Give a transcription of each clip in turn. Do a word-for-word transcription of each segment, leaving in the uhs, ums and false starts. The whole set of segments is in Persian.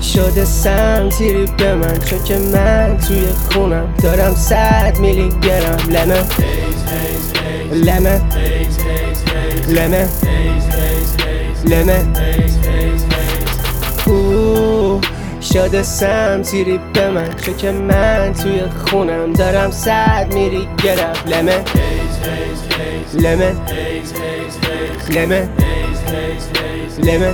شده سمتیری به من، چون که من توی خونم دارم صد میلی گرم. لمه لمه لمه لمه اوه شده سمتیری به من، چون که من توی خونم دارم صد میلی گرم. لمه لمه لمه لمه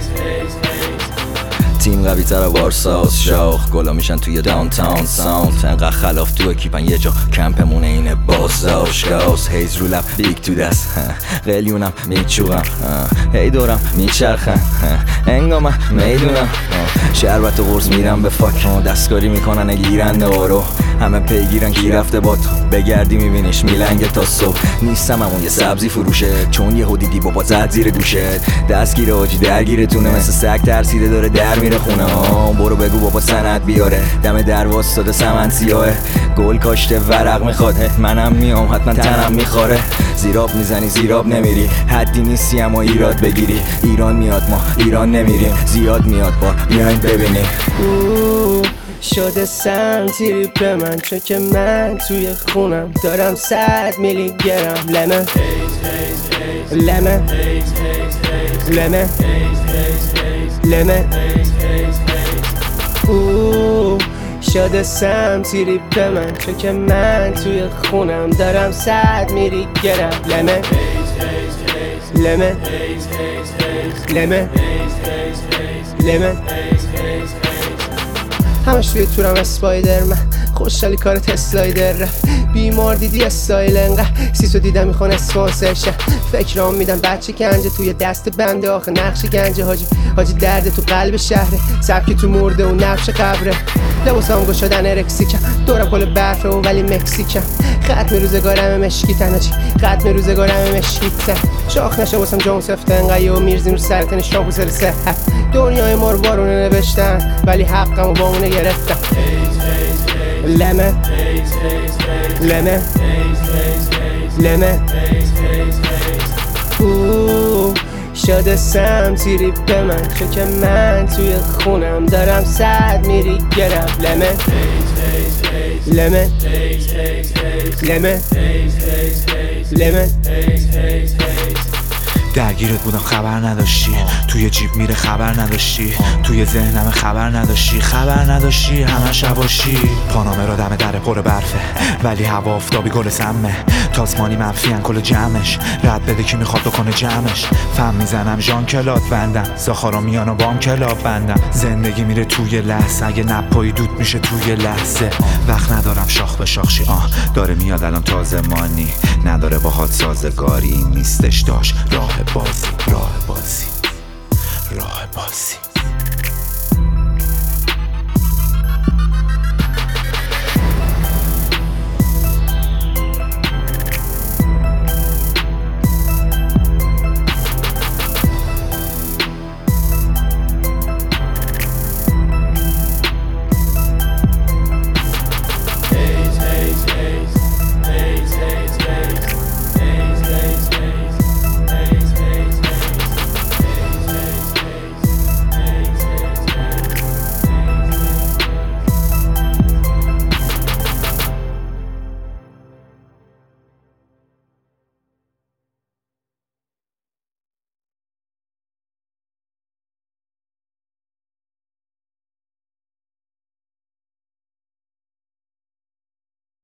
تیم قوی تر وارساس شاخ گلا میشن توی داونتاون ساوند، انقدر خلاف تو اکیپن یه جا کمپمونه اینه بازداش گاز. هیز رو لب بیگ تو دست قلیونم میچوغم هی دورم میچرخم انگام میدونم شربت و قرص میرم به فاک دستکاری میکنن گیرنده آرو همه پیگیرن کی رفته با تو بگردی میبینیش میلنگ تا صبح. نیستم همون یه سبزی فروشه چون یه دیدی بابا زد زیر گوشت دستگیره آجی درگیره تونه مثل سگ ترسیده داره در میره خونه ها. برو بگو بابا سند بیاره دم در واسطاده سمن سیاهه گل کاشته ورق میخواد منم میام حتما تنم میخوره. زیراب میزنی زیراب نمیری حدی نیستی اما ایراد بگیری. ایران میاد ما ایران نمیریم زیاد میاد بار میاین ببینی. شده سمتیری به من، چون که من توی خونم دارم صد میلی گرم. لمه لمه لمه لمه اوه شده سمتیری به من، چون که من توی خونم دارم صد میلی گرم. لمه لمه لمه لمه همش توی تورم اسپایدر من خوشحالی کار تسلایدر رفت بیمار دیدی استایل انقدر سیسو دیدم میخوان اسپانسر شه فکرام میدن بچه کنجه توی دست بنده آخه نقش گنجه حاجی حاجی درد تو قلب شهره سبکی تو مرده و نقش قبره لباسام گشادن ارکسیکم دورم کل برفه و ولی مکسیکم ختم روزگارم مشکیتن حاجی ختم روزگارم مشکیتن شاخ نشه واسم جون سفته انقدر و میرزیم رو سرتن شامپو سر صحت دنیای ما رو بارونه نوشتن ولی حقم و با اونه گرفتم. لمه لمه لمه اوه شده سمتیری به من، چون که من توی خونم دارم صد میلی گرم. لمه لمه لمه لمه درگیرت بودم خبر نداشتی توی جیب میره خبر نداشتی توی ذهنم خبر نداشتی خبر نداشتی همه شباشی پانامه را دم در پر برفه ولی هوا آفتابی گل سمه تاسمانی منفی کل جمعش رد بده کی میخواد بکنه جمعش فهم میزنم ژان کلات بندم زاخارا میان و بام کلاب بندم زندگی میره توی لحظه اگه نپایی دود میشه توی لحظه وقت ندارم شاخ به شاخشی آه داره میاد الان تازه مانی نداره باهات سازگاری نیستش داشت راه بازی راه بازی راه بازی